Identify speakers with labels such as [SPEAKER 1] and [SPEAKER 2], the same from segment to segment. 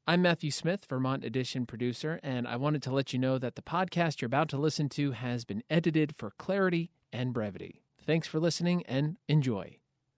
[SPEAKER 1] I'm Matthew Smith, Vermont Edition producer, and I wanted to let you know that the podcast you're about to listen to has been edited for clarity and brevity. Thanks for listening and enjoy.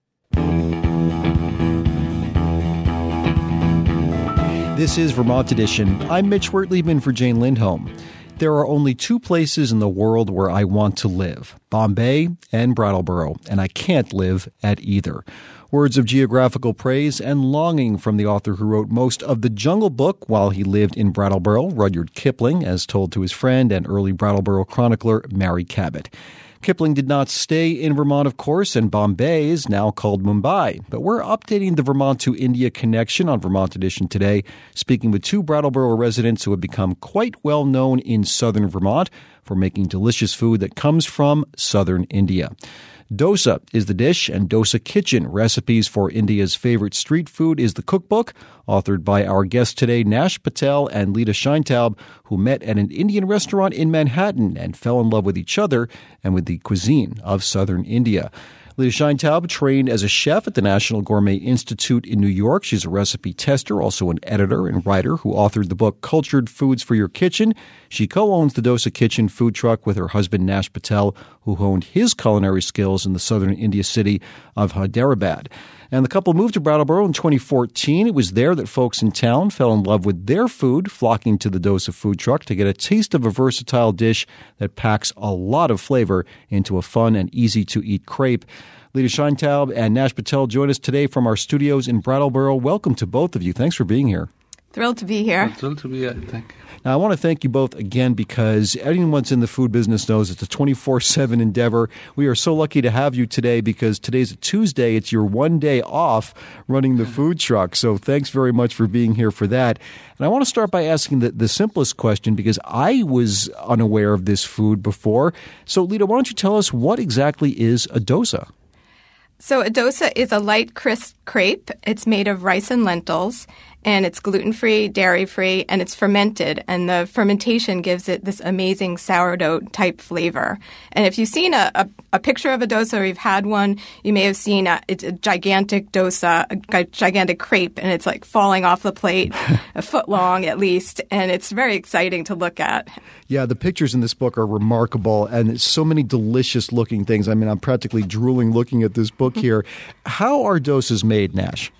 [SPEAKER 2] This is Vermont Edition. I'm Mitch Wertliebman for Jane Lindholm. There are only two places in the world where I want to live, Bombay and Brattleboro, and I can't live at either. Words of geographical praise and longing from the author who wrote most of The Jungle Book while he lived in Brattleboro, Rudyard Kipling, as told to his friend and early Brattleboro chronicler Mary Cabot. Kipling did not stay in Vermont, of course, and Bombay is now called Mumbai. But we're updating the Vermont to India connection on Vermont Edition today, speaking with two Brattleboro residents who have become quite well known in southern Vermont for making delicious food that comes from southern India. Dosa is the dish, and Dosa Kitchen, Recipes for India's Favorite Street Food, is the cookbook, authored by our guests today, Nash Patel and Lita Sheintaub, who met at an Indian restaurant in Manhattan and fell in love with each other and with the cuisine of southern India. Lita Sheintaub trained as a chef at the National Gourmet Institute in New York. She's a recipe tester, also an editor and writer who authored the book Cultured Foods for Your Kitchen. She co-owns the Dosa Kitchen food truck with her husband Nash Patel, who honed his culinary skills in the southern India city of Hyderabad. And the couple moved to Brattleboro in 2014. It was there that folks in town fell in love with their food, flocking to the Dosa food truck to get a taste of a versatile dish that packs a lot of flavor into a fun and easy-to-eat crepe. Lita Sheintaub and Nash Patel join us today from our studios in Brattleboro. Welcome to both of you. Thanks for being here.
[SPEAKER 3] Thrilled to be here.
[SPEAKER 4] Thrilled to be here. Thank you.
[SPEAKER 2] Now, I want to thank you both again because anyone that's in the food business knows it's a 24/7 endeavor. We are so lucky to have you today because today's a Tuesday. It's your one day off running the food truck. So thanks very much for being here for that. And I want to start by asking the simplest question because I was unaware of this food before. So, Lita, why don't you tell us what exactly is a dosa?
[SPEAKER 3] So a dosa is a light, crisp crepe. It's made of rice and lentils, and it's gluten-free, dairy-free, and it's fermented. And the fermentation gives it this amazing sourdough-type flavor. And if you've seen a picture of a dosa or you've had one, you may have seen it's a gigantic dosa, a gigantic crepe, and it's like falling off the plate, a foot long at least. And it's very exciting to look at.
[SPEAKER 2] Yeah, the pictures in this book are remarkable, and it's so many delicious-looking things. I mean, I'm practically drooling looking at this book here. How are dosas made, Nash?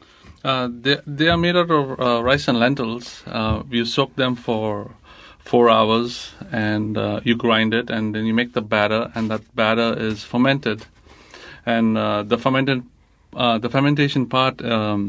[SPEAKER 4] They are made out of rice and lentils. You soak them for 4 hours, and you grind it, and then you make the batter, and that batter is fermented. And the fermentation part,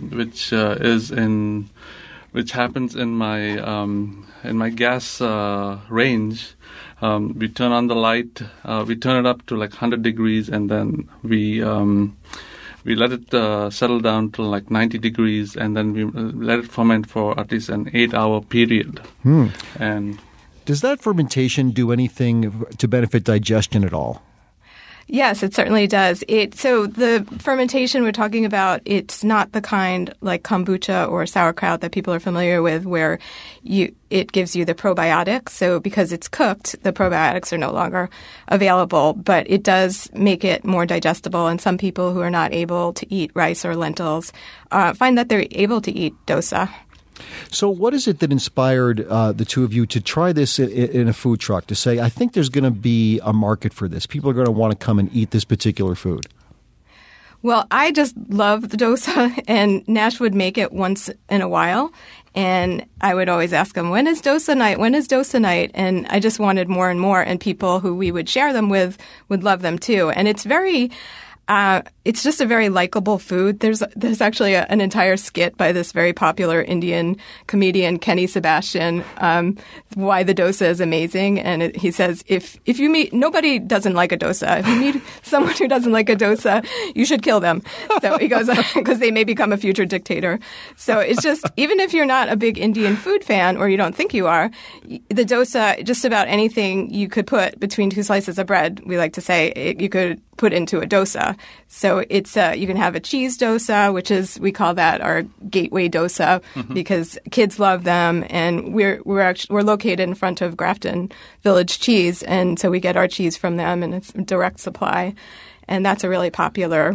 [SPEAKER 4] which happens in my gas range. We turn on the light. We turn it up to like 100 degrees, and then we let it settle down to like 90 degrees, and then we let it ferment for at least an 8-hour period. And
[SPEAKER 2] does that fermentation do anything to benefit digestion at all?
[SPEAKER 3] Yes, it certainly does. So the fermentation we're talking about, it's not the kind like kombucha or sauerkraut that people are familiar with where it gives you the probiotics. So because it's cooked, the probiotics are no longer available, but it does make it more digestible. And some people who are not able to eat rice or lentils find that they're able to eat dosa.
[SPEAKER 2] So what is it that inspired the two of you to try this in a food truck, to say, I think there's going to be a market for this. People are going to want to come and eat this particular food?
[SPEAKER 3] Well, I just love the dosa, and Nash would make it once in a while. And I would always ask him, when is dosa night? When is dosa night? And I just wanted more and more. And people who we would share them with would love them too. And it's very... it's just a very likable food. There's actually an entire skit by this very popular Indian comedian, Kenny Sebastian, why the dosa is amazing. And he says, if you meet, nobody doesn't like a dosa. If you meet someone who doesn't like a dosa, you should kill them. So he goes, because they may become a future dictator. So it's just, even if you're not a big Indian food fan, or you don't think you are, the dosa, just about anything you could put between two slices of bread, we like to say, you could put into a dosa. So it's you can have a cheese dosa, which is, we call that our gateway dosa, because kids love them, and we're located in front of Grafton Village Cheese, and so we get our cheese from them, and it's direct supply, and that's a really popular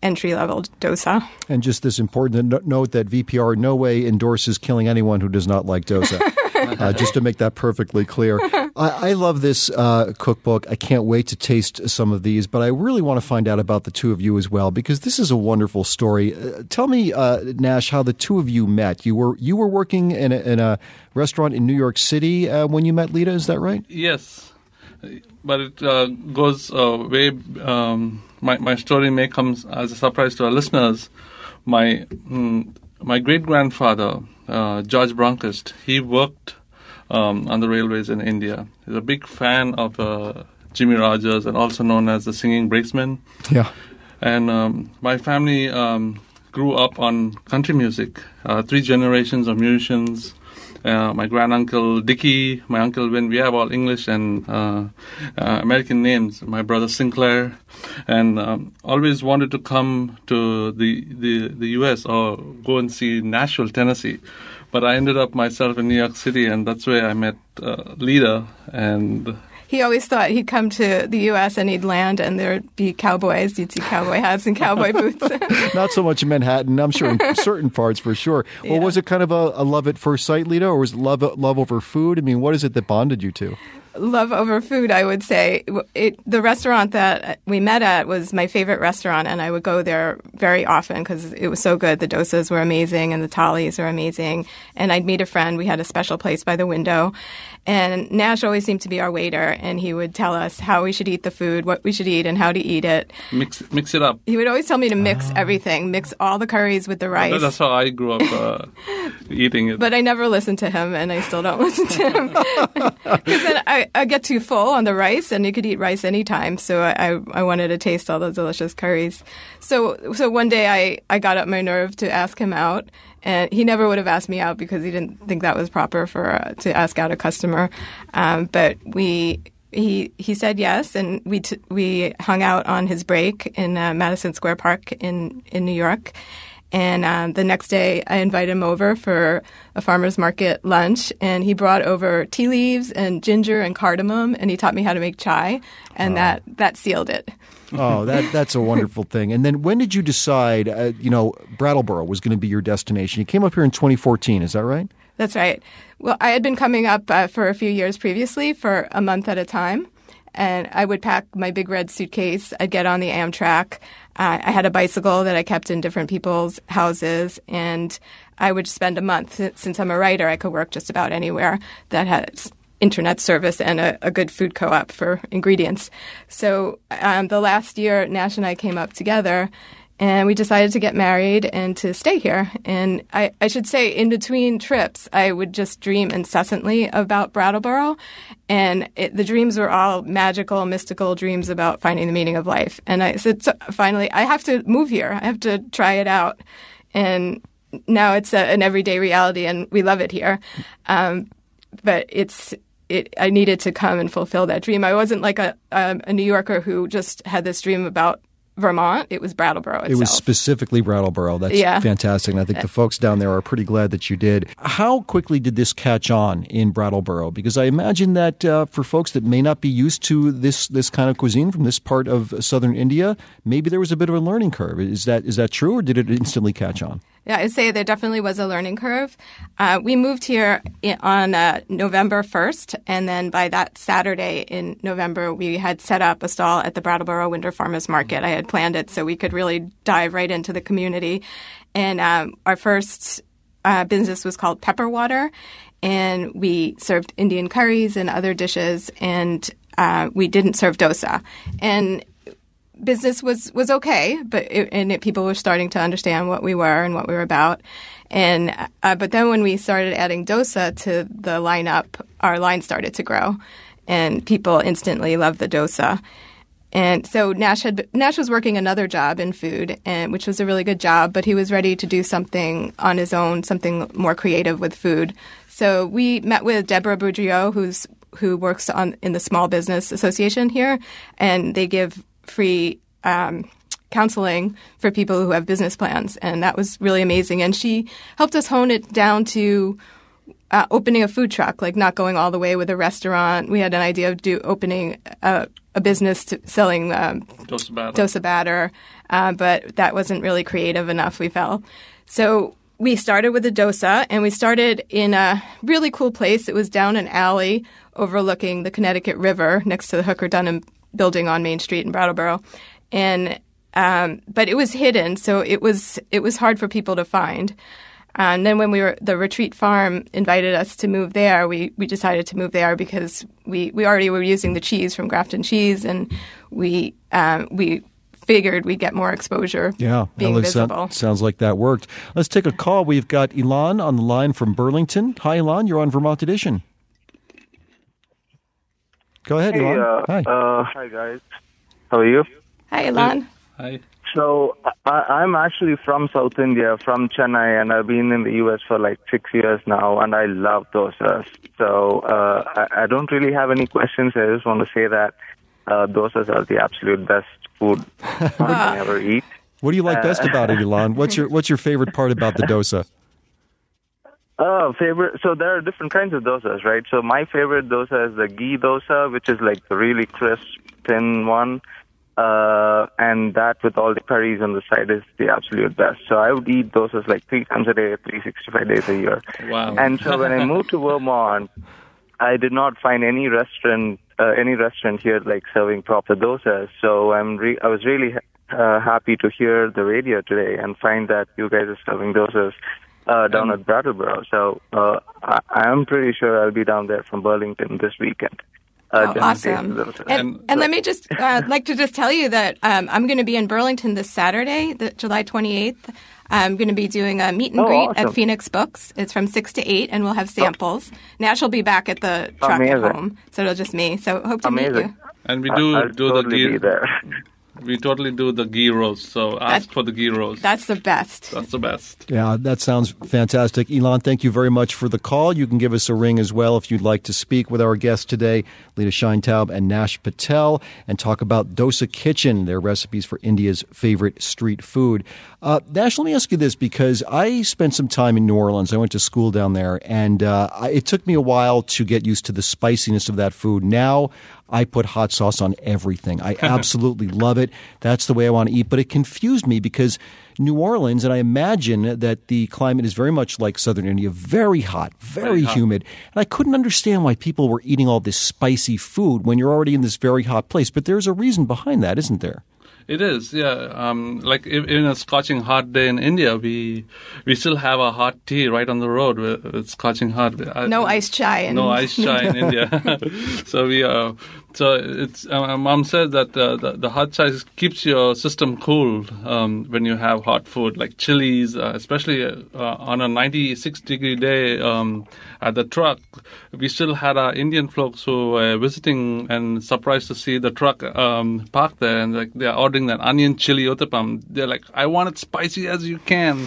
[SPEAKER 3] entry-level dosa.
[SPEAKER 2] And just this important note that VPR in no way endorses killing anyone who does not like dosa. Just to make that perfectly clear. I love this cookbook. I can't wait to taste some of these, but I really want to find out about the two of you as well, because this is a wonderful story. Tell me, Nash, how the two of you met. You were working in a restaurant in New York City when you met Lita, is that right?
[SPEAKER 4] Yes, but it goes way... My story may come as a surprise to our listeners. My great-grandfather, George Bronkhorst, he worked on the railways in India. He's a big fan of Jimmy Rogers, and also known as the Singing Brakesman.
[SPEAKER 2] Yeah.
[SPEAKER 4] And my family grew up on country music. 3 generations of musicians. My granduncle Dickie, my uncle Vin, we have all English and American names. My brother Sinclair, and always wanted to come to the U.S. or go and see Nashville, Tennessee. But I ended up myself in New York City, and that's where I met Lita. And
[SPEAKER 3] he always thought he'd come to the U.S. and he'd land and there'd be cowboys. You'd see cowboy hats and cowboy boots.
[SPEAKER 2] Not so much in Manhattan, I'm sure in certain parts for sure. Well, was it kind of a love at first sight, Lita, or was it love over food? I mean, what is it that bonded you two?
[SPEAKER 3] Love over food, I would say. The restaurant that we met at was my favorite restaurant, and I would go there very often because it was so good. The dosas were amazing, and the thalis are amazing. And I'd meet a friend. We had a special place by the window. And Nash always seemed to be our waiter, and he would tell us how we should eat the food, what we should eat, and how to eat it.
[SPEAKER 4] Mix it up.
[SPEAKER 3] He would always tell me to mix everything, mix all the curries with the rice.
[SPEAKER 4] That's how I grew up eating it.
[SPEAKER 3] But I never listened to him, and I still don't listen to him. Because then I get too full on the rice, and you could eat rice anytime. So I wanted to taste all those delicious curries. So one day I got up my nerve to ask him out. And he never would have asked me out because he didn't think that was proper for to ask out a customer. But he said yes, and we hung out on his break in Madison Square Park in New York. And the next day, I invited him over for a farmer's market lunch, and he brought over tea leaves and ginger and cardamom, and he taught me how to make chai, and that sealed it.
[SPEAKER 2] Oh, that's a wonderful thing. And then when did you decide, Brattleboro was going to be your destination? You came up here in 2014, is that right?
[SPEAKER 3] That's right. Well, I had been coming up for a few years previously for a month at a time. And I would pack my big red suitcase. I'd get on the Amtrak. I had a bicycle that I kept in different people's houses. And I would spend a month. Since I'm a writer, I could work just about anywhere that has internet service and a good food co-op for ingredients. So the last year, Nash and I came up together, and we decided to get married and to stay here. And I should say, in between trips, I would just dream incessantly about Brattleboro. And the dreams were all magical, mystical dreams about finding the meaning of life. And I said, so finally, I have to move here. I have to try it out. And now it's an everyday reality, and we love it here. But I needed to come and fulfill that dream. I wasn't like a New Yorker who just had this dream about Vermont. It was Brattleboro itself.
[SPEAKER 2] It was specifically Brattleboro. That's fantastic. And I think the folks down there are pretty glad that you did. How quickly did this catch on in Brattleboro? Because I imagine that for folks that may not be used to this kind of cuisine from this part of southern India, maybe there was a bit of a learning curve. Is that true, or did it instantly catch on?
[SPEAKER 3] Yeah, I'd say there definitely was a learning curve. We moved here on November 1st, and then by that Saturday in November, we had set up a stall at the Brattleboro Winter Farmers Market. I had planned it so we could really dive right into the community. And our first business was called Pepper Water, and we served Indian curries and other dishes, and we didn't serve dosa. And business was okay, but people were starting to understand what we were and what we were about. And but then when we started adding dosa to the lineup, our line started to grow, and people instantly loved the dosa. And so Nash was working another job in food, which was a really good job, but he was ready to do something on his own, something more creative with food. So we met with Deborah Boudreau, who works in the Small Business Association here, and they give free counseling for people who have business plans, and that was really amazing. And she helped us hone it down to opening a food truck, like not going all the way with a restaurant. We had an idea of opening a business selling dosa batter, but that wasn't really creative enough, we felt. So we started with a dosa, and we started in a really cool place. It was down an alley overlooking the Connecticut River next to the Hooker Dunham building on Main Street in Brattleboro. And but it was hidden, so it was hard for people to find. And then when the Retreat Farm invited us to move there, we decided to move there because we already were using the cheese from Grafton Cheese, and we figured we'd get more exposure being visible.
[SPEAKER 2] Sounds like that worked. Let's take a call. We've got Ilan on the line from Burlington. Hi, Ilan. You're on Vermont Edition. Go ahead, Ilan. Hi.
[SPEAKER 5] Hi, guys. How are you?
[SPEAKER 3] Hi, Ilan.
[SPEAKER 4] Hi.
[SPEAKER 5] So I'm actually from South India, from Chennai, and I've been in the U.S. for like 6 years now, and I love dosas. So I don't really have any questions. I just want to say that dosas are the absolute best food I can ever eat.
[SPEAKER 2] What do you like best about it, Ilan? What's your favorite part about the dosa?
[SPEAKER 5] Favorite. So there are different kinds of dosas, right? So my favorite dosa is the ghee dosa, which is like the really crisp, thin one. And that with all the curries on the side is the absolute best. So I would eat dosas like 3 times a day, 365 days a year.
[SPEAKER 4] Wow.
[SPEAKER 5] And so when I moved to Vermont, I did not find any restaurant here like serving proper dosas. So I was really happy to hear the radio today and find that you guys are serving dosas down at Brattleboro. So I am pretty sure I'll be down there from Burlington this weekend.
[SPEAKER 3] Awesome. And let me just like to just tell you that I'm going to be in Burlington this Saturday, July 28th. I'm going to be doing a meet and greet at Phoenix Books. It's from 6 to 8, and we'll have samples. Nash will be back at the truck at home, so it'll just me. So hope to meet you.
[SPEAKER 4] And we do
[SPEAKER 5] totally
[SPEAKER 4] the ghee.
[SPEAKER 5] Be there.
[SPEAKER 4] We totally do the ghee roast, so ask for the ghee roast.
[SPEAKER 3] That's the best.
[SPEAKER 4] That's the best.
[SPEAKER 2] Yeah, that sounds fantastic. Ilan, thank you very much for the call. You can give us a ring as well if you'd like to speak with our guests today, Lita Sheintaub and Nash Patel, and talk about Dosa Kitchen, their recipes for India's favorite street food. Nash, let me ask you this, because I spent some time in New Orleans. I went to school down there, and it took me a while to get used to the spiciness of that food. Now I put hot sauce on everything. I absolutely love it. That's the way I want to eat. But it confused me because New Orleans, and I imagine that the climate is very much like southern India, very hot, very humid. And I couldn't understand why people were eating all this spicy food when you're already in this very hot place. But there's a reason behind that, isn't there?
[SPEAKER 4] It is, yeah. Like in a scorching hot day in India, we still have a hot tea right on the road. It's scorching hot.
[SPEAKER 3] No iced chai.
[SPEAKER 4] No iced chai in India. So it's Mom said that the hot chai keeps your system cool when you have hot food like chilies, especially on a 96-degree day at the truck. We still had our Indian folks who were visiting and surprised to see the truck parked there, and like they're ordering that onion chili uttapam. They're like, I want it spicy as you can.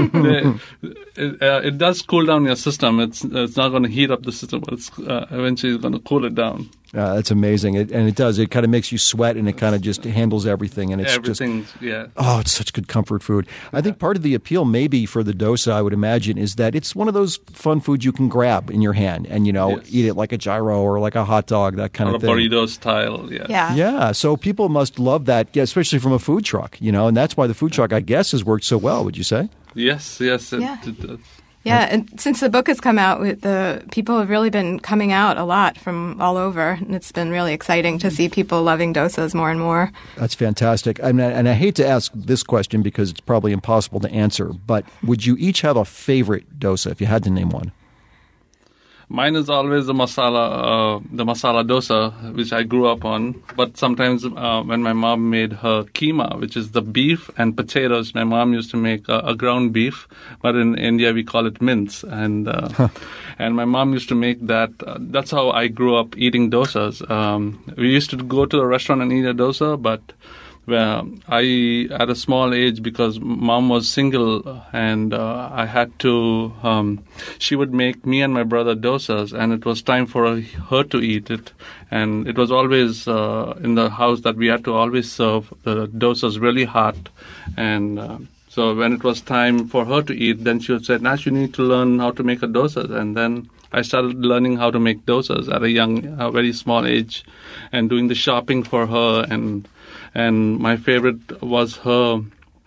[SPEAKER 4] It does cool down your system. It's not going to heat up the system, but it's eventually going to cool it down.
[SPEAKER 2] That's amazing. And it does. It kind of makes you sweat, and it kind of just handles everything. And it's it's such good comfort food. I think part of the appeal maybe for the dosa, I would imagine, is that it's one of those fun foods you can grab in your hand and, eat it like a gyro or like a hot dog, that kind of thing.
[SPEAKER 4] Or a burrito style,
[SPEAKER 2] Yeah, so people must love that, especially from a food truck, and that's why the food truck, I guess, has worked so well, would you say?
[SPEAKER 4] Yes, it does.
[SPEAKER 3] Yeah, and since the book has come out, the people have really been coming out a lot from all over, and it's been really exciting to see people loving dosas more and more.
[SPEAKER 2] That's fantastic. And I hate to ask this question because it's probably impossible to answer, but would you each have a favorite dosa if you had to name one?
[SPEAKER 4] Mine is always the masala dosa, which I grew up on. But sometimes when my mom made her keema, which is the beef and potatoes, my mom used to make a ground beef, but in India we call it mince. And and my mom used to make that. That's how I grew up eating dosas. We used to go to a restaurant and eat a dosa, but I, at a small age, because mom was single and I had to, she would make me and my brother dosas, and it was time for her to eat it. And it was always in the house that we had to always serve the dosas really hot. And so when it was time for her to eat, then she would say, Nash, you need to learn how to make a dosa. And then I started learning how to make dosas at a very small age, and doing the shopping for her and and my favorite was her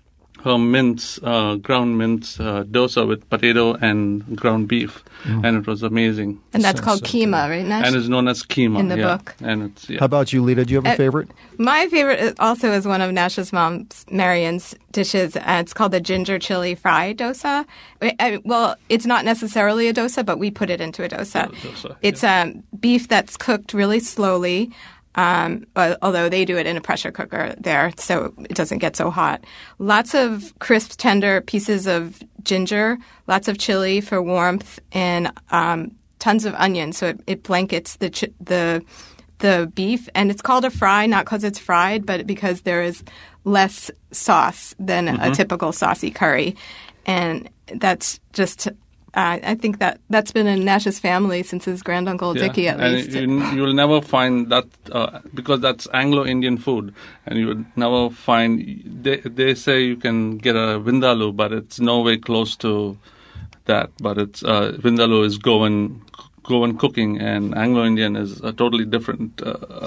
[SPEAKER 4] mince, ground mince dosa with potato and ground beef, and it was amazing.
[SPEAKER 3] And that's called keema, right, Nash?
[SPEAKER 4] And it's known as keema
[SPEAKER 3] in the book.
[SPEAKER 4] And it's
[SPEAKER 2] How about you, Lita? Do you have a favorite?
[SPEAKER 3] My favorite also is one of Nash's mom's, Marion's dishes. It's called the ginger chili fried dosa. Well, it's not necessarily a dosa, but we put it into a dosa. It's beef that's cooked really slowly. Although they do it in a pressure cooker there, so it doesn't get so hot. Lots of crisp, tender pieces of ginger, lots of chili for warmth, and tons of onion, so it blankets the beef. And it's called a fry, not because it's fried, but because there is less sauce than a typical saucy curry. And that's just... I think that's been in Nash's family since his granduncle Dickie, at least.
[SPEAKER 4] And you'll never find that because that's Anglo-Indian food, and you would never find. They say you can get a vindaloo, but it's no way close to that. But it's vindaloo is Goan cooking, and Anglo-Indian is a totally different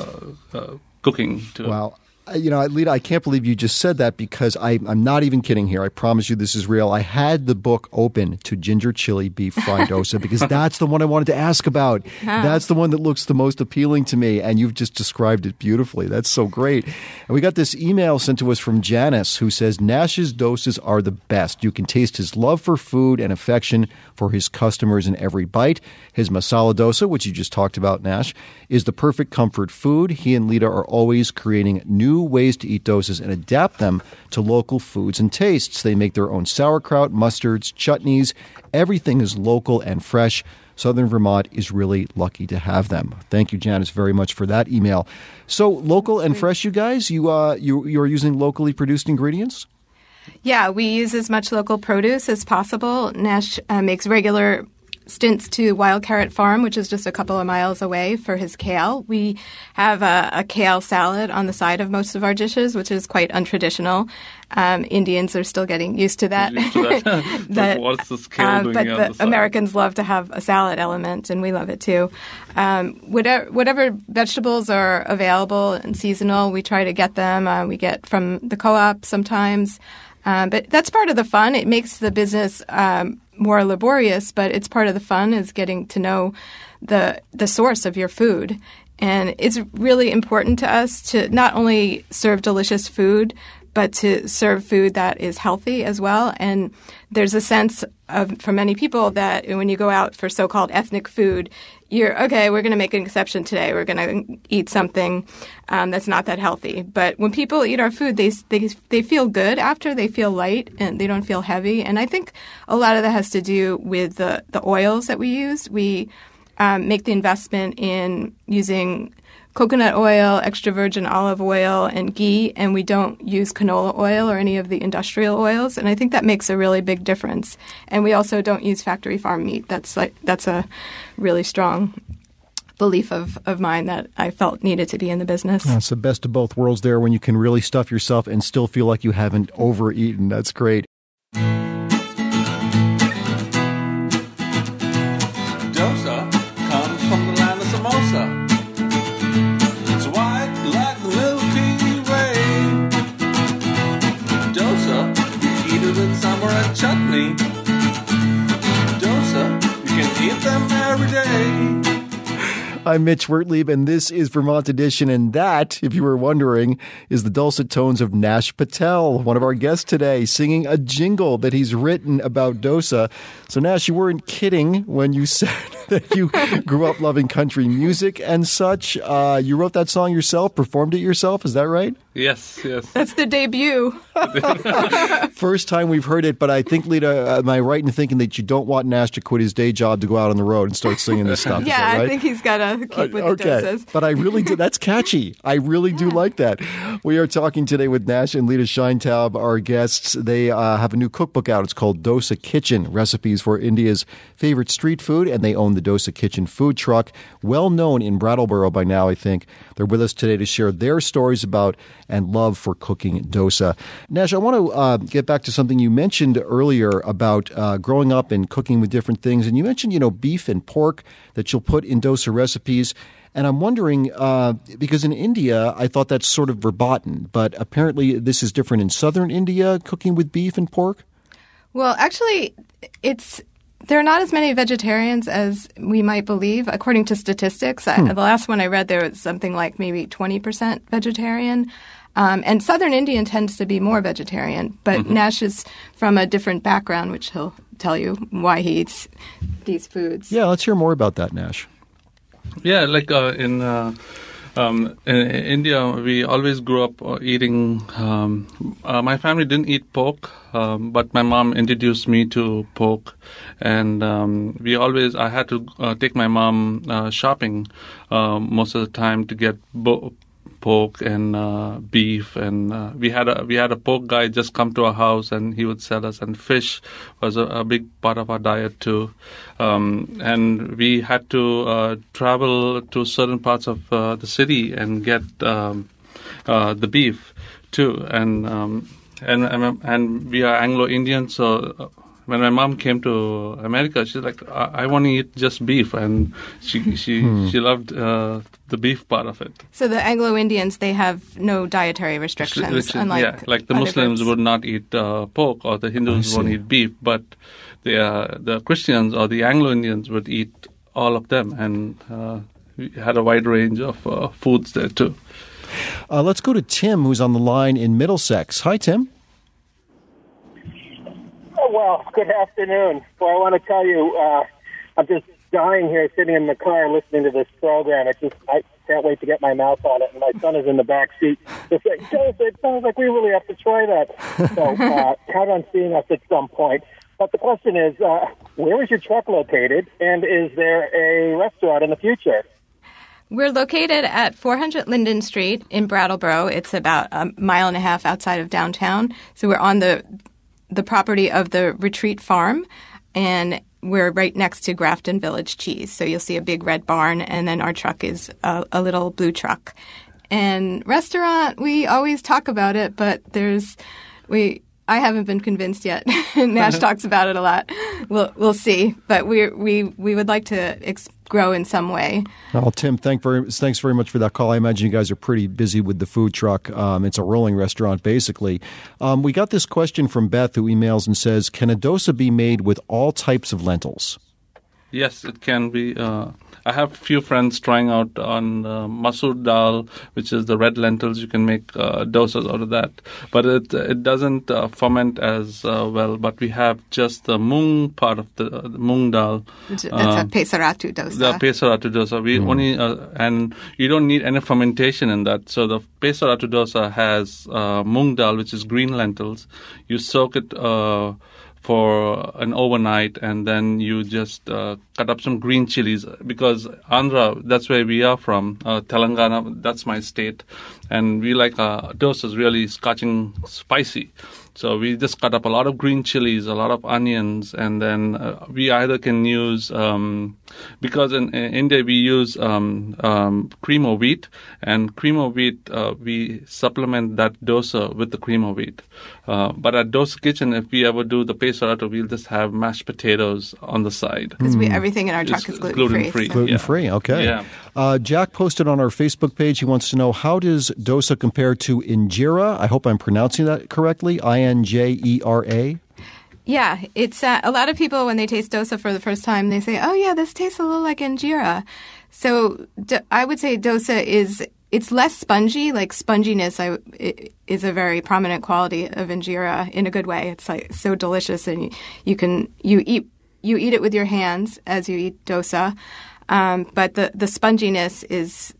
[SPEAKER 4] cooking.
[SPEAKER 2] Wow. Lita, I can't believe you just said that because I'm not even kidding here. I promise you this is real. I had the book open to ginger chili beef fried dosa because that's the one I wanted to ask about. That's the one that looks the most appealing to me, and you've just described it beautifully. That's so great. And we got this email sent to us from Janice who says, Nash's dosas are the best. You can taste his love for food and affection for his customers in every bite. His masala dosa, which you just talked about, Nash, is the perfect comfort food. He and Lita are always creating new ways to eat dosas and adapt them to local foods and tastes. They make their own sauerkraut, mustards, chutneys. Everything is local and fresh. Southern Vermont is really lucky to have them. Thank you, Janice, very much for that email. So, local and fresh, you guys? You are using locally produced ingredients?
[SPEAKER 3] Yeah, we use as much local produce as possible. Nash makes regular stints to Wild Carrot Farm, which is just a couple of miles away, for his kale. We have a kale salad on the side of most of our dishes, which is quite untraditional. Indians are still getting used to that.
[SPEAKER 4] What's this kale doing
[SPEAKER 3] but
[SPEAKER 4] on
[SPEAKER 3] the
[SPEAKER 4] the side?
[SPEAKER 3] Americans love to have a salad element, and we love it too. Whatever vegetables are available and seasonal, we try to get them. We get from the co-op sometimes. But that's part of the fun. It makes the business more laborious, but it's part of the fun is getting to know the source of your food. And it's really important to us to not only serve delicious food, but to serve food that is healthy as well. And there's a sense for many people that when you go out for so-called ethnic food, we're going to make an exception today. We're going to eat something that's not that healthy. But when people eat our food, they feel good after. They feel light and they don't feel heavy. And I think a lot of that has to do with the oils that we use. We make the investment in using coconut oil, extra virgin olive oil, and ghee, and we don't use canola oil or any of the industrial oils. And I think that makes a really big difference. And we also don't use factory farm meat. That's a really strong belief of mine that I felt needed to be in the business.
[SPEAKER 2] It's the best of both worlds there when you can really stuff yourself and still feel like you haven't overeaten. That's great.
[SPEAKER 4] Dosa comes from the land of samosa. It's white like the Milky Way. Dosa, you eat it in summer and chutney. Dosa, you can eat them every day.
[SPEAKER 2] I'm Mitch Wertlieb, and this is Vermont Edition, and that, if you were wondering, is the dulcet tones of Nash Patel, one of our guests today, singing a jingle that he's written about dosa. So, Nash, you weren't kidding when you said that you grew up loving country music and such. You wrote that song yourself, performed it yourself, is that right?
[SPEAKER 4] Yes.
[SPEAKER 3] That's the debut.
[SPEAKER 2] First time we've heard it, but I think, Lita, am I right in thinking that you don't want Nash to quit his day job to go out on the road and start singing this stuff?
[SPEAKER 3] Yeah,
[SPEAKER 2] is that right?
[SPEAKER 3] I think he's got to keep with the doses.
[SPEAKER 2] But I really do. That's catchy. I really do like that. We are talking today with Nash and Lita Sheintaub, our guests. They have a new cookbook out. It's called Dosa Kitchen, Recipes for India's Favorite Street Food, and they own the the Dosa Kitchen food truck, well known in Brattleboro by now, I think. They're with us today to share their stories about and love for cooking dosa. Nash, I want to get back to something you mentioned earlier about growing up and cooking with different things. And you mentioned, beef and pork that you'll put in dosa recipes. And I'm wondering, because in India, I thought that's sort of verboten, but apparently this is different in southern India, cooking with beef and pork?
[SPEAKER 3] Well, actually, there are not as many vegetarians as we might believe, according to statistics. The last one I read, there was something like maybe 20% vegetarian. And southern Indian tends to be more vegetarian, but Nash is from a different background, which he'll tell you why he eats these foods.
[SPEAKER 2] Yeah, let's hear more about that, Nash.
[SPEAKER 4] Yeah, like in India, we always grew up eating. My family didn't eat pork, but my mom introduced me to pork, and I had to take my mom shopping most of the time to get pork and beef, and we had a pork guy just come to our house, and he would sell us. And fish was a big part of our diet too, and we had to travel to certain parts of the city and get the beef too, and we are Anglo-Indian, so. When my mom came to America, she's like, I want to eat just beef, and she loved the beef part of it.
[SPEAKER 3] So the Anglo-Indians, they have no dietary restrictions, unlike
[SPEAKER 4] like the Muslims
[SPEAKER 3] groups.
[SPEAKER 4] would not eat pork, or the Hindus won't eat beef, but the Christians or the Anglo-Indians would eat all of them, and we had a wide range of foods there too.
[SPEAKER 2] Let's go to Tim, who's on the line in Middlesex. Hi, Tim.
[SPEAKER 6] Well, good afternoon. Well, I want to tell you, I'm just dying here sitting in the car listening to this program. I can't wait to get my mouth on it. And my son is in the back seat. Just like, Joseph, it sounds like we really have to try that. So count on seeing us at some point. But the question is, where is your truck located? And is there a restaurant in the future?
[SPEAKER 3] We're located at 400 Linden Street in Brattleboro. It's about a mile and a half outside of downtown. So we're on the property of the Retreat Farm, and we're right next to Grafton Village Cheese. So you'll see a big red barn, and then our truck is a little blue truck. And restaurant, we always talk about it, but I haven't been convinced yet. Nash talks about it a lot. We'll see, but we would like to grow in some way.
[SPEAKER 2] Well, Tim, thanks very much for that call. I imagine you guys are pretty busy with the food truck. It's a rolling restaurant, basically. We got this question from Beth, who emails and says, can a dosa be made with all types of lentils?
[SPEAKER 4] Yes, it can be. I have a few friends trying out on masoor dal, which is the red lentils. You can make dosas out of that. But it doesn't ferment as well. But we have just the mung part of the mung dal.
[SPEAKER 3] That's a pesaratu dosa.
[SPEAKER 4] The pesaratu dosa. We only, and you don't need any fermentation in that. So the pesaratu dosa has mung dal, which is green lentils. You soak it for an overnight, and then you just cut up some green chilies, because Andhra, that's where we are from, Telangana, that's my state, and we like dosas really scorching spicy. So we just cut up a lot of green chilies, a lot of onions, and then we either can use, because in India we use cream of wheat, and cream of wheat, we supplement that dosa with the cream of wheat. But at Dosa Kitchen, if we ever do the pesaratu, we'll just have mashed potatoes on the side.
[SPEAKER 3] Because everything in our truck is gluten-free.
[SPEAKER 4] So.
[SPEAKER 2] Gluten-free, okay.
[SPEAKER 4] Yeah.
[SPEAKER 2] Jack posted on our Facebook page, he wants to know, how does dosa compare to injera? I hope I'm pronouncing that correctly, Injera.
[SPEAKER 3] Yeah, it's a lot of people, when they taste dosa for the first time, they say, oh yeah, this tastes a little like injera. So I would say dosa it's less spongy. Like sponginess is a very prominent quality of injera in a good way. It's like so delicious, and you eat it with your hands as you eat dosa. But the sponginess is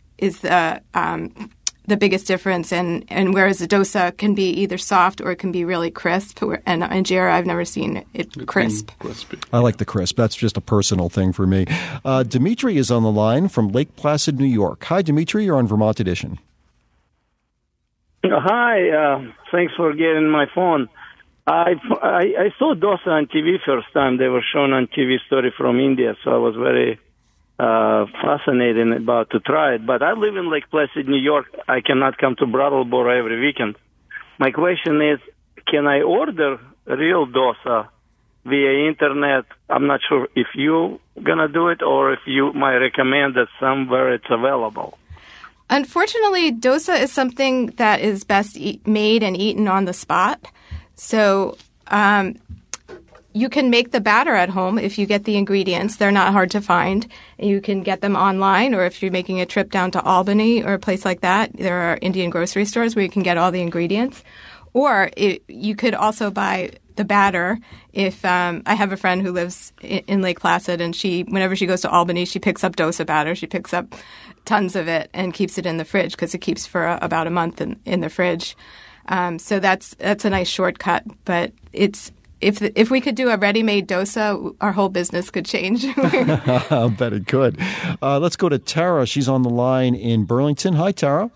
[SPEAKER 3] the biggest difference, and whereas the dosa can be either soft or it can be really crisp, and injera, I've never seen it crisp.
[SPEAKER 4] Crispy.
[SPEAKER 2] I like the crisp. That's just a personal thing for me. Dimitri is on the line from Lake Placid, New York. Hi, Dimitri. You're on Vermont Edition.
[SPEAKER 7] Hi. Thanks for getting my phone. I saw dosa on TV first time. They were shown on TV story from India, so I was very fascinated and about to try it. But I live in Lake Placid, New York. I cannot come to Brattleboro every weekend. My question is, can I order real dosa via internet? I'm not sure if you're going to do it or if you might recommend that somewhere it's available.
[SPEAKER 3] Unfortunately, dosa is something that is best made and eaten on the spot. So you can make the batter at home if you get the ingredients. They're not hard to find. You can get them online, or if you're making a trip down to Albany or a place like that, there are Indian grocery stores where you can get all the ingredients. Or you could also buy the batter. If I have a friend who lives in Lake Placid, and whenever she goes to Albany, she picks up dosa batter. She picks up tons of it and keeps it in the fridge because it keeps for about a month in the fridge. So that's a nice shortcut. But if we could do a ready-made dosa, our whole business could change.
[SPEAKER 2] I'll bet it could. Let's go to Tara. She's on the line in Burlington. Hi, Tara.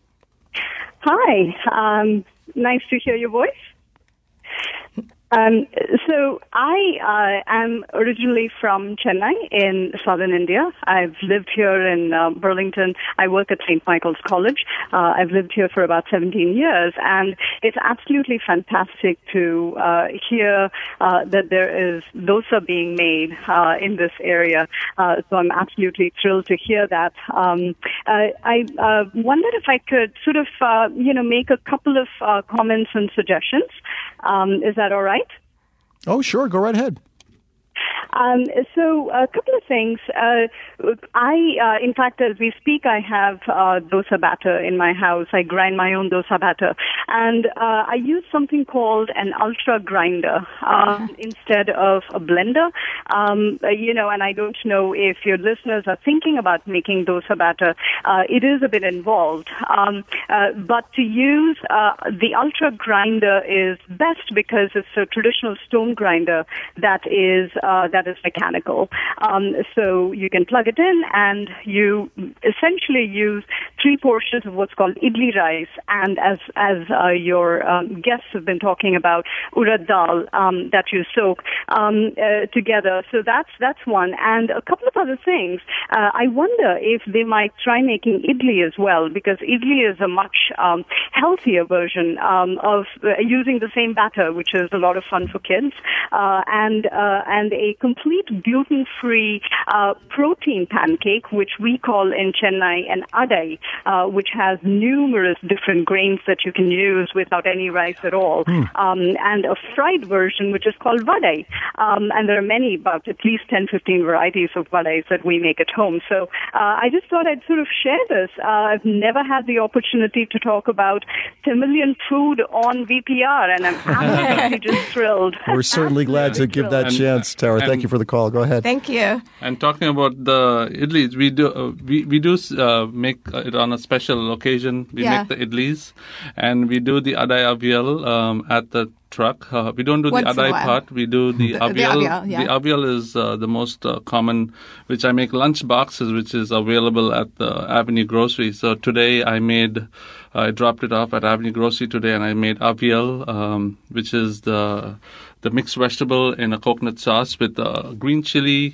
[SPEAKER 8] Hi. Nice to hear your voice. So I am originally from Chennai in southern India. I've lived here in Burlington. I work at St. Michael's College. I've lived here for about 17 years, and it's absolutely fantastic to hear that there is dosa being made in this area. So I'm absolutely thrilled to hear that. I wondered if I could sort of, make a couple of comments and suggestions. Is that all right?
[SPEAKER 2] Oh, sure. Go right ahead.
[SPEAKER 8] So a couple of things. In fact, as we speak, I have dosa batter in my house. I grind my own dosa batter. And I use something called an ultra grinder instead of a blender. And I don't know if your listeners are thinking about making dosa batter. It is a bit involved. But to use the ultra grinder is best because it's a traditional stone grinder that is mechanical. So you can plug it in, and you essentially use 3 portions of what's called idli rice, and as your guests have been talking about, urad dal that you soak together. So that's one. And a couple of other things. I wonder if they might try making idli as well, because idli is a much healthier version of using the same batter, which is a lot of fun for kids, and a complete gluten-free protein pancake, which we call in Chennai an adai, which has numerous different grains that you can use without any rice at all, and a fried version, which is called vadai. And there are many, about at least 10-15 varieties of vadais that we make at home. So I just thought I'd sort of share this. I've never had the opportunity to talk about Tamilian food on VPR, and I'm absolutely just thrilled.
[SPEAKER 2] We're certainly glad to give that chance, Tara. Thank you for the call. Go ahead.
[SPEAKER 3] Thank you.
[SPEAKER 4] And talking about the idlis, we do make it on a special occasion. We make the idlis, and we do the adai avial at the truck. We don't do the adai part. We do the avial. The avial is the most common, which I make lunch boxes, which is available at the Avenue Grocery. So today I dropped it off at Avenue Grocery today, and I made avial, which is the mixed vegetable in a coconut sauce with green chili,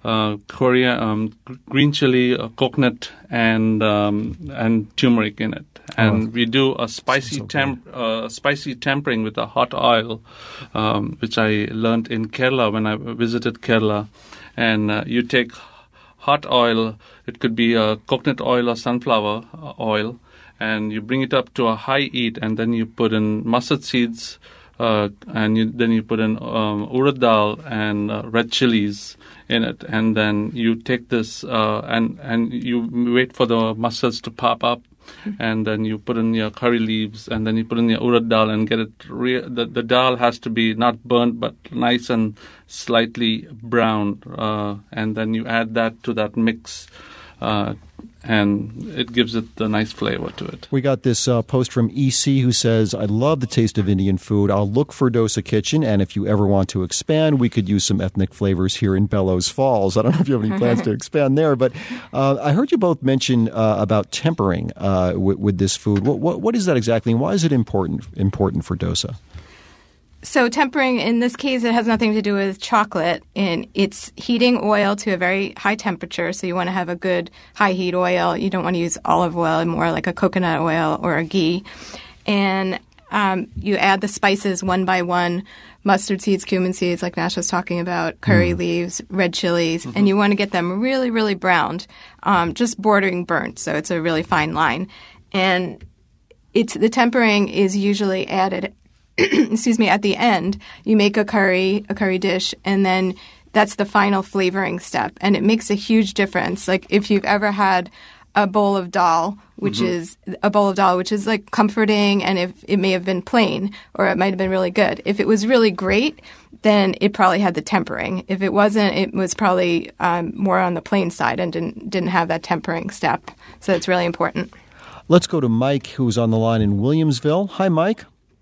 [SPEAKER 4] green chili, coconut, and turmeric in it. And we do a spicy tempering with a hot oil, which I learned in Kerala when I visited Kerala. And you take hot oil, it could be coconut oil or sunflower oil, and you bring it up to a high heat, and then you put in mustard seeds, and then you put in urad dal and red chilies in it, and then you take this and you wait for the mustards to pop up, and then you put in your curry leaves, and then you put in your urad dal and get it. The dal has to be not burnt but nice and slightly brown, and then you add that to that mix. And it gives it a nice flavor to it.
[SPEAKER 2] We got this post from EC who says, I love the taste of Indian food. I'll look for Dosa Kitchen, and if you ever want to expand, we could use some ethnic flavors here in Bellows Falls. I don't know if you have any plans to expand there, but I heard you both mention about tempering with this food. What is that exactly, and why is it important for dosa?
[SPEAKER 3] So tempering, in this case, it has nothing to do with chocolate. And it's heating oil to a very high temperature. So you want to have a good high heat oil. You don't want to use olive oil, more like a coconut oil or a ghee. And you add the spices one by one, mustard seeds, cumin seeds, like Nash was talking about, curry leaves, red chilies. And you want to get them really, really browned, just bordering burnt. So it's a really fine line. And the tempering is usually added excuse me, at the end. You make a curry dish, and then that's the final flavoring step. And it makes a huge difference. Like if you've ever had a bowl of dal, which is like comforting, and if it may have been plain or it might have been really good. If it was really great, then it probably had the tempering. If it wasn't, it was probably more on the plain side and didn't have that tempering step. So it's really important.
[SPEAKER 2] Let's go to Mike, who's on the line in Williamsville. Hi, Mike.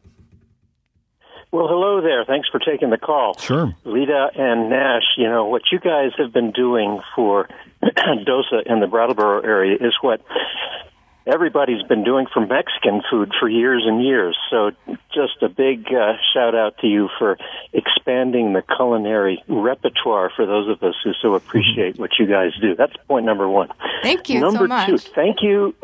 [SPEAKER 9] Well, hello there. Thanks for taking the call.
[SPEAKER 2] Sure.
[SPEAKER 9] Lita and Nash, what you guys have been doing for dosa in the Brattleboro area is what everybody's been doing for Mexican food for years and years. So just a big shout out to you for expanding the culinary repertoire for those of us who so appreciate what you guys do. That's point number one.
[SPEAKER 3] Thank you
[SPEAKER 9] so
[SPEAKER 3] much.
[SPEAKER 9] Number two, thank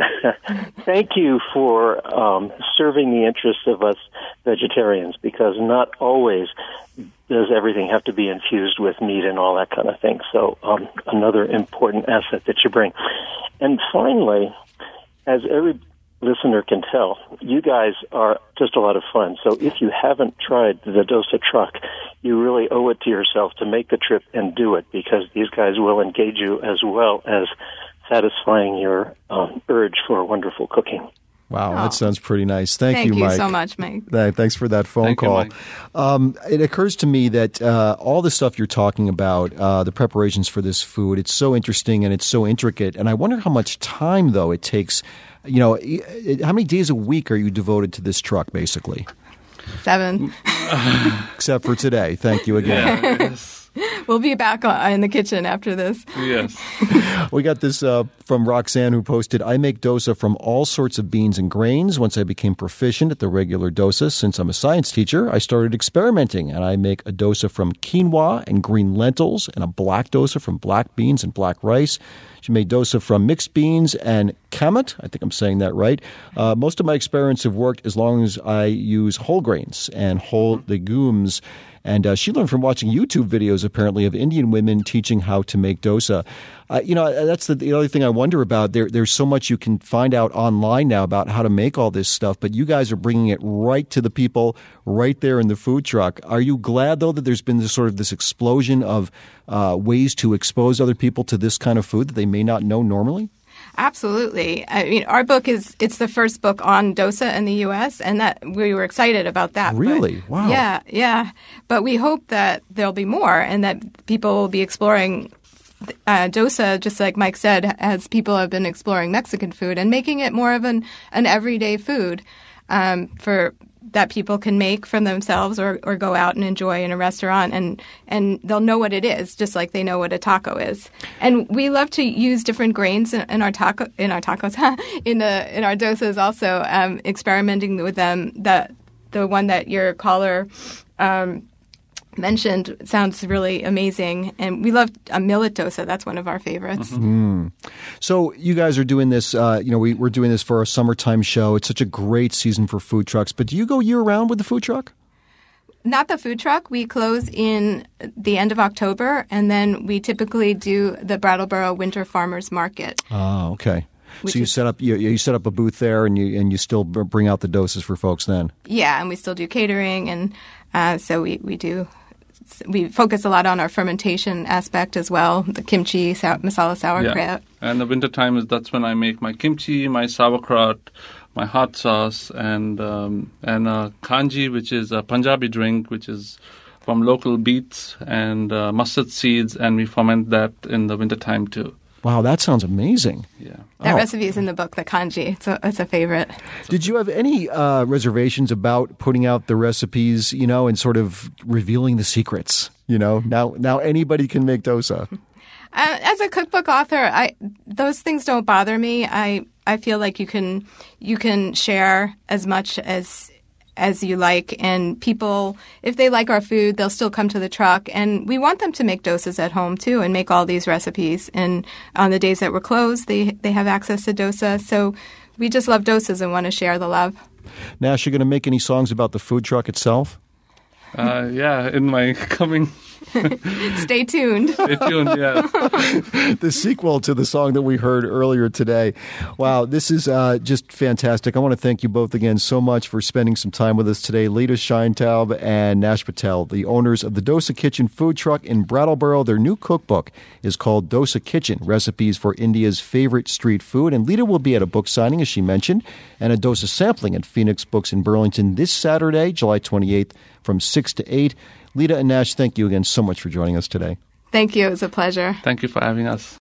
[SPEAKER 9] you for serving the interests of us vegetarians, because not always does everything have to be infused with meat and all that kind of thing. So another important asset that you bring. And finally, as every listener can tell, you guys are just a lot of fun. So if you haven't tried the Dosa truck, you really owe it to yourself to make the trip and do it, because these guys will engage you as well as satisfying your urge for wonderful cooking.
[SPEAKER 2] Wow, that sounds pretty nice. Thank you, Mike.
[SPEAKER 3] Thank you so much, Mike.
[SPEAKER 2] Thanks for that phone call. It occurs to me that all the stuff you're talking about, the preparations for this food, it's so interesting and it's so intricate. And I wonder how much time, though, it takes. How many days a week are you devoted to this truck, basically?
[SPEAKER 3] 7.
[SPEAKER 2] Except for today. Thank you again.
[SPEAKER 4] Yeah, yes.
[SPEAKER 3] We'll be back in the kitchen after this.
[SPEAKER 4] Yes.
[SPEAKER 2] We got this from Roxanne, who posted, I make dosa from all sorts of beans and grains. Once I became proficient at the regular dosa, since I'm a science teacher, I started experimenting, and I make a dosa from quinoa and green lentils, and a black dosa from black beans and black rice. She made dosa from mixed beans and kamut. I think I'm saying that right. Most of my experiments have worked as long as I use whole grains and whole legumes. And she learned from watching YouTube videos, apparently, of Indian women teaching how to make dosa. That's the other thing I wonder about. There's so much you can find out online now about how to make all this stuff, but you guys are bringing it right to the people right there in the food truck. Are you glad, though, that there's been this explosion of ways to expose other people to this kind of food that they may not know normally?
[SPEAKER 3] Absolutely. I mean, our book it's the first book on dosa in the U.S., and that we were excited about that.
[SPEAKER 2] Really?
[SPEAKER 3] But,
[SPEAKER 2] wow.
[SPEAKER 3] Yeah. But we hope that there'll be more, and that people will be exploring dosa, just like Mike said, as people have been exploring Mexican food, and making it more of an everyday food for that people can make for themselves or go out and enjoy in a restaurant, and they'll know what it is, just like they know what a taco is. And we love to use different grains in our tacos, in our dosas also, experimenting with them. The one that your caller mentioned sounds really amazing, and we love a millet dosa. That's one of our favorites.
[SPEAKER 2] Mm-hmm. So you guys are doing this, we're doing this for our summertime show. It's such a great season for food trucks, but do you go year-round with the food truck?
[SPEAKER 3] Not the food truck. We close in the end of October, and then we typically do the Brattleboro Winter Farmers Market.
[SPEAKER 2] Oh, okay. So you set up a booth there, and you still bring out the dosas for folks then? Yeah,
[SPEAKER 3] and we still do catering, and so we do. We focus a lot on our fermentation aspect as well, the kimchi, masala sauerkraut.
[SPEAKER 4] Yeah. And the wintertime that's when I make my kimchi, my sauerkraut, my hot sauce, and kanji, which is a Punjabi drink, which is from local beets and mustard seeds, and we ferment that in the wintertime too.
[SPEAKER 2] Wow, that sounds amazing.
[SPEAKER 4] Yeah.
[SPEAKER 3] That recipe is in the book, the kanji. It's a favorite.
[SPEAKER 2] Did you have any reservations about putting out the recipes, and sort of revealing the secrets? Now anybody can make dosa.
[SPEAKER 3] As a cookbook author, those things don't bother me. I feel like you can share as much as as you like. And people, if they like our food, they'll still come to the truck. And we want them to make dosas at home, too, and make all these recipes. And on the days that we're closed, they have access to dosa. So we just love dosas and want to share the love.
[SPEAKER 2] Nash, you going to make any songs about the food truck itself?
[SPEAKER 4] Yeah, in my coming...
[SPEAKER 3] Stay tuned.
[SPEAKER 4] Stay tuned, yeah.
[SPEAKER 2] The sequel to the song that we heard earlier today. Wow, this is just fantastic. I want to thank you both again so much for spending some time with us today. Lita Sheintaub and Nash Patel, the owners of the Dosa Kitchen food truck in Brattleboro. Their new cookbook is called Dosa Kitchen, Recipes for India's Favorite Street Food. And Lita will be at a book signing, as she mentioned, and a dosa sampling at Phoenix Books in Burlington this Saturday, July 28th, from 6 to 8. Lita and Nash, thank you again so much for joining us today.
[SPEAKER 3] Thank you. It was a pleasure.
[SPEAKER 4] Thank you for having us.